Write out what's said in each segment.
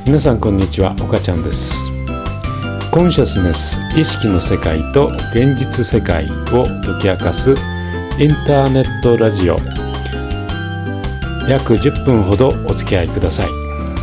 皆さんこんにちは、岡ちゃんです。コンシャスネス、意識の世界と現実世界を解き明かすインターネットラジオ、約10分ほどお付き合いください。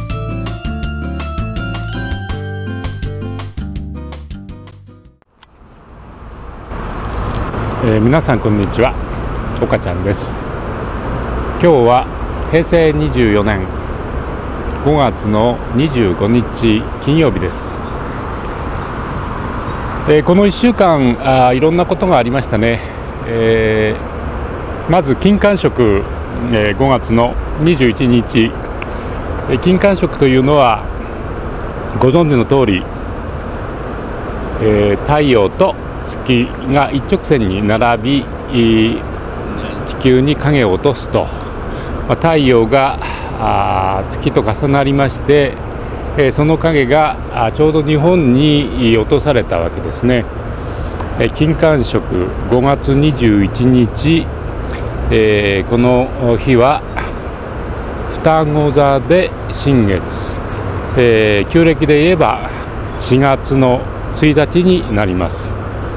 皆さんこんにちは、岡ちゃんです。今日は平成24年5月の25日金曜日です。この1週間いろんなことがありましたね。まず金環食、5月の21日、金環食というのはご存知の通り、太陽と月が一直線に並び地球に影を落とすと、太陽が月と重なりまして、その影がちょうど日本に落とされたわけですね。金環食5月21日、この日は双子座で新月、旧暦で言えば4月の1日になります。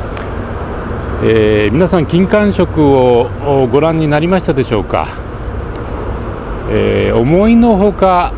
皆さん金環食をご覧になりましたでしょうか。思いのほか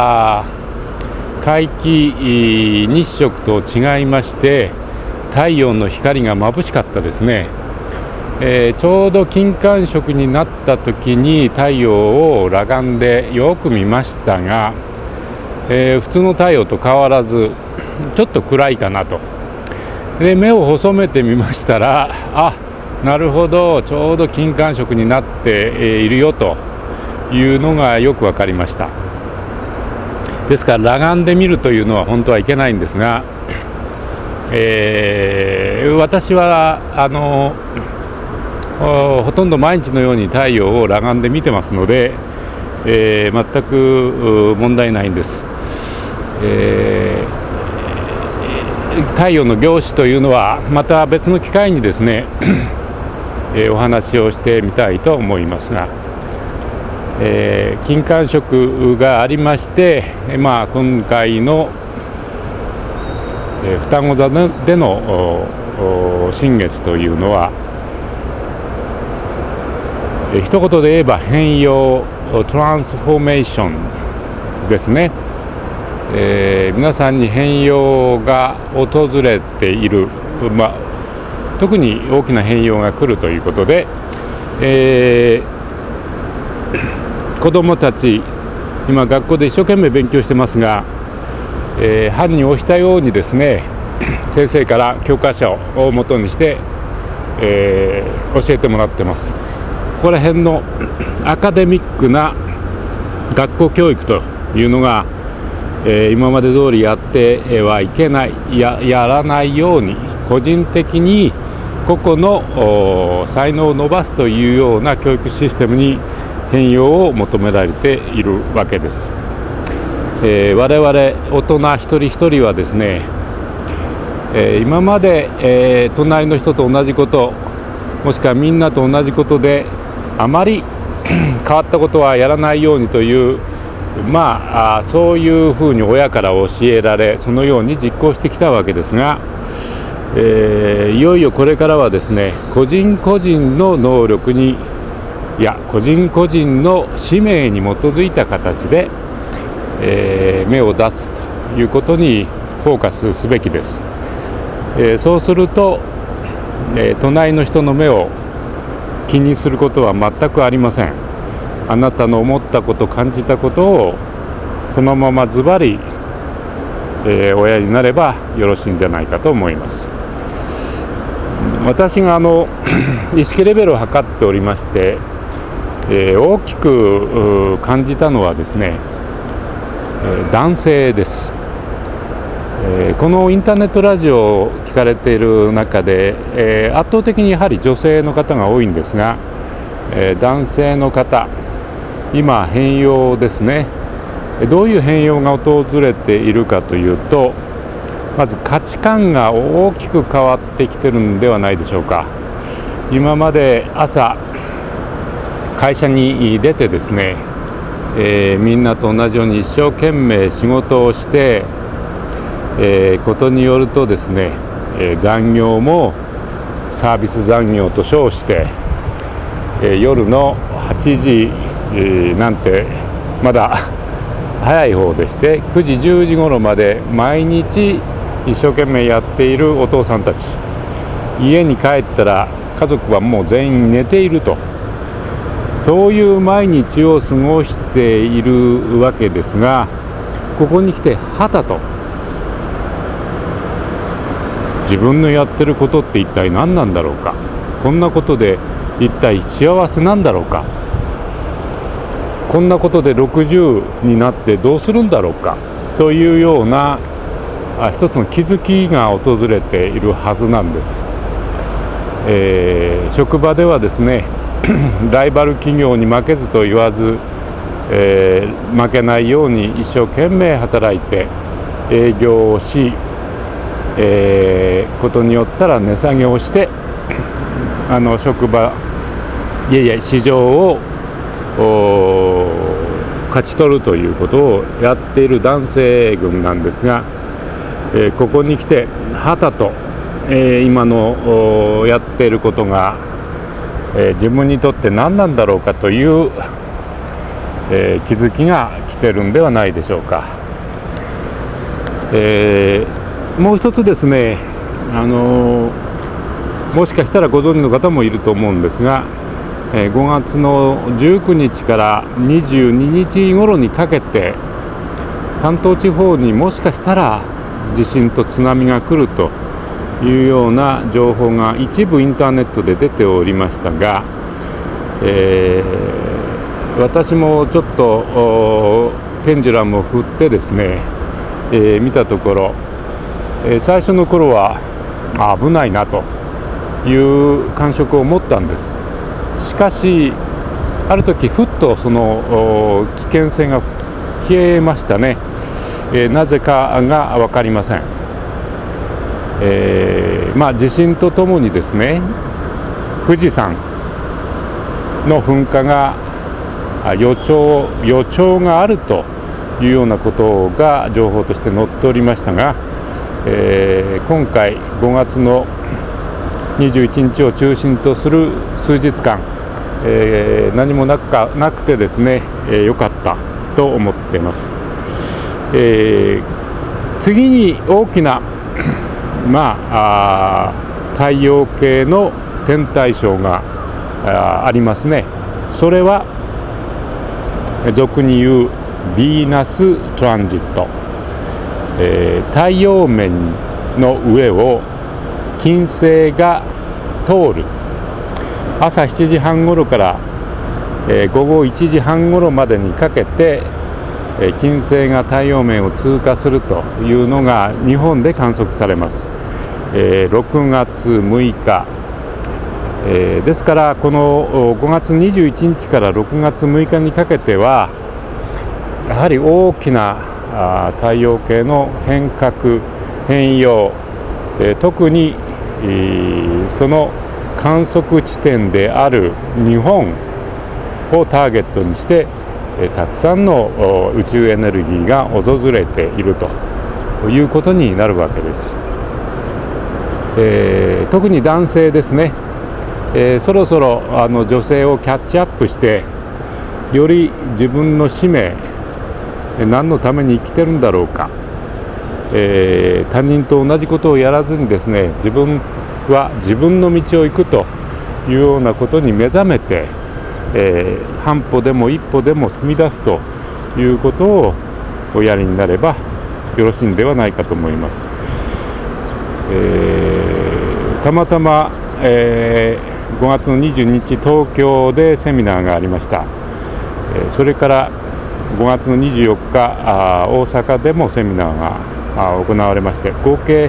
皆既日食と違いまして、太陽の光が眩しかったですね。ちょうど金環食になった時に太陽を裸眼でよく見ましたが、普通の太陽と変わらずちょっと暗いかなと。で目を細めてみましたら、なるほど、ちょうど金環食になっているよというのがよく分かりました。ですから裸眼で見るというのは本当はいけないんですが、私はほとんど毎日のように太陽を裸眼で見てますので、全く問題ないんです。太陽の凝視というのはまた別の機会にですねお話をしてみたいと思いますが、金環食がありまして、今回の双子座での新月というのは、一言で言えば変容、トランスフォーメーションですね。皆さんに変容が訪れている、特に大きな変容が来るということで、子どもたち今学校で一生懸命勉強してますが、班に押したようにですね、先生から教科書を元にして、教えてもらってます。ここら辺のアカデミックな学校教育というのが、今まで通りやってはいけない、やらないように個人的に個々の才能を伸ばすというような教育システムに変容を求められているわけです。我々大人一人一人はですね、今まで、隣の人と同じこと、もしくはみんなと同じことであまり変わったことはやらないようにという、そういうふうに親から教えられ、そのように実行してきたわけですが、いよいよこれからはですね、個人個人の能力に、個人個人の使命に基づいた形で、芽を出すということにフォーカスすべきです。そうすると、隣の人の目を気にすることは全くありません。あなたの思ったこと、感じたことをそのままズバリ、親になればよろしいんじゃないかと思います。私が意識レベルを測っておりまして、大きく感じたのはですね、男性です。このインターネットラジオを聞かれている中で、圧倒的にやはり女性の方が多いんですが、男性の方、今変容ですね。どういう変容が訪れているかというと、まず価値観が大きく変わってきてるんではないでしょうか。今まで朝会社に出てですね、 みんなと同じように一生懸命仕事をして、ことによるとですね、残業もサービス残業と称して、夜の8時、なんてまだ早い方でして、9時10時頃まで毎日一生懸命やっているお父さんたち、家に帰ったら家族はもう全員寝ていると、そういう毎日を過ごしているわけですが、ここに来てはたと自分のやってることって一体何なんだろうか、こんなことで一体幸せなんだろうか、こんなことで60になってどうするんだろうかというような一つの気づきが訪れているはずなんです。職場ではですねライバル企業に負けずと言わず、負けないように一生懸命働いて営業をし、ことによったら値下げをして職場市場を勝ち取るということをやっている男性群なんですが、ここに来てはたと、今のやっていることが、自分にとって何なんだろうかという、気づきが来てるんではないでしょうか。もう一つですね、もしかしたらご存知の方もいると思うんですが、5月の19日から22日頃にかけて関東地方にもしかしたら地震と津波が来るというような情報が一部インターネットで出ておりましたが、私もちょっとペンジュラムを振ってですね、見たところ、最初の頃は危ないなという感触を持ったんです。しかしある時ふっとその危険性が消えましたね。なぜかが分かりません。地震とともにですね、富士山の噴火が予兆があるというようなことが情報として載っておりましたが、今回5月の21日を中心とする数日間、何もなくてですね、良かったと思っています。次に大きな太陽系の天体ショーがありますね。それは俗に言うヴィーナストランジット、太陽面の上を金星が通る。朝7時半頃から、午後1時半頃までにかけて、金星が太陽面を通過するというのが日本で観測されます。6月6日、ですからこの5月21日から6月6日にかけてはやはり大きな太陽系の変革変容、特にその観測地点である日本をターゲットにしてたくさんの宇宙エネルギーが訪れているということになるわけです。特に男性ですね、そろそろ女性をキャッチアップしてより自分の使命、何のために生きてるんだろうか、他人と同じことをやらずにですね、自分は自分の道を行くというようなことに目覚めて、半歩でも一歩でも踏み出すということをおやりになればよろしいんではないかと思います。たまたま、5月の22日東京でセミナーがありました。それから5月の24日大阪でもセミナーが行われまして、合計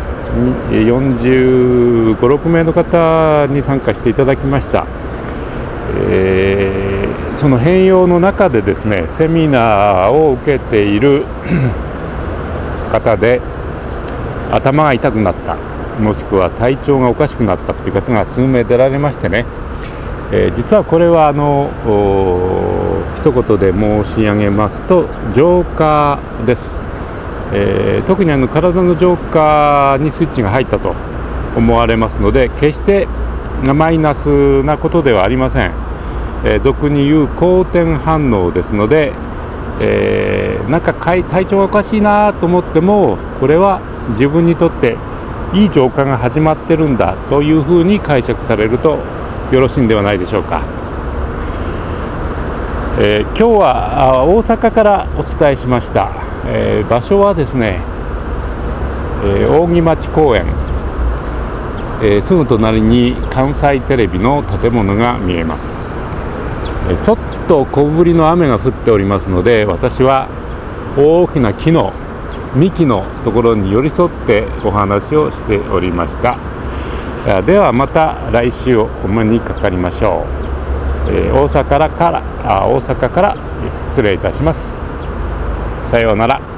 45、6名の方に参加していただきました。その変容の中でですね、セミナーを受けている方で頭が痛くなった、もしくは体調がおかしくなったという方が数名出られましてね、実はこれは一言で申し上げますと浄化です。特に体の浄化にスイッチが入ったと思われますので、決してマイナスなことではありません。俗に言う好転反応ですので、なんか体調がおかしいなと思っても、これは自分にとっていい浄化が始まってるんだというふうに解釈されるとよろしいんではないでしょうか。今日は大阪からお伝えしました。場所はですね、扇町公園、すぐ隣に関西テレビの建物が見えます。ちょっと小降りの雨が降っておりますので、私は大きな木の幹のところに寄り添ってお話をしておりました。ではまた来週お目にかかりましょう。大阪から失礼いたします。さようなら。